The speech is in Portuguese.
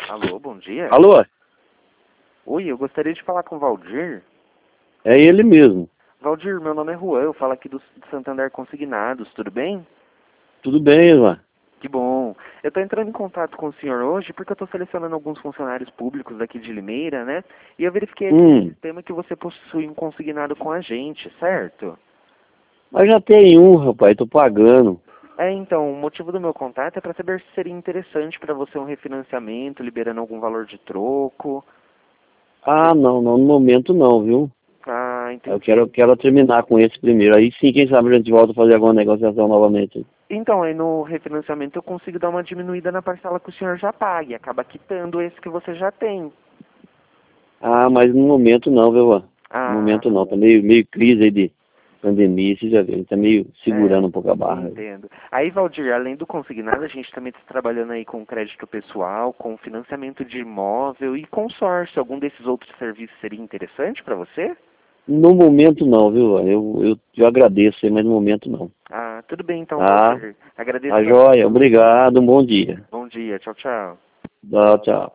Alô, bom dia. Alô? Oi, eu gostaria de falar com o Valdir. É ele mesmo. Valdir, meu nome é Juan, eu falo aqui do Santander Consignados, tudo bem? Tudo bem, Ivan? Que bom. Eu estou entrando em contato com o senhor hoje porque eu estou selecionando alguns funcionários públicos aqui de Limeira, né? E eu verifiquei aqui no sistema que você possui um consignado com a gente, certo? Mas já tem um, rapaz, tô pagando. Então, o motivo do meu contato é para saber se seria interessante para você um refinanciamento, liberando algum valor de troco. Ah, não, no momento não, viu? Ah, Eu entendi. quero terminar com esse primeiro. Aí sim, quem sabe a gente volta a fazer alguma negociação novamente. Então, aí no refinanciamento eu consigo dar uma diminuída na parcela que o senhor já paga e acaba quitando esse que você já tem. Ah, mas no momento não, viu, Ivan? No Ah, momento não, tá meio crise aí de pandemia, você já viu, ele tá meio segurando um pouco a barra. entendo. Aí, Valdir, além do consignado, a gente também está trabalhando aí com crédito pessoal, com financiamento de imóvel e consórcio. Algum desses outros serviços seria interessante para você? No momento não, viu, Ivan? Eu agradeço aí, mas no momento não. Ah, tudo bem então, Tá? Valdir. Agradeço Tá pela sua joia, atenção. obrigado, um bom dia. Bom dia, tchau, tchau. Tchau, tchau.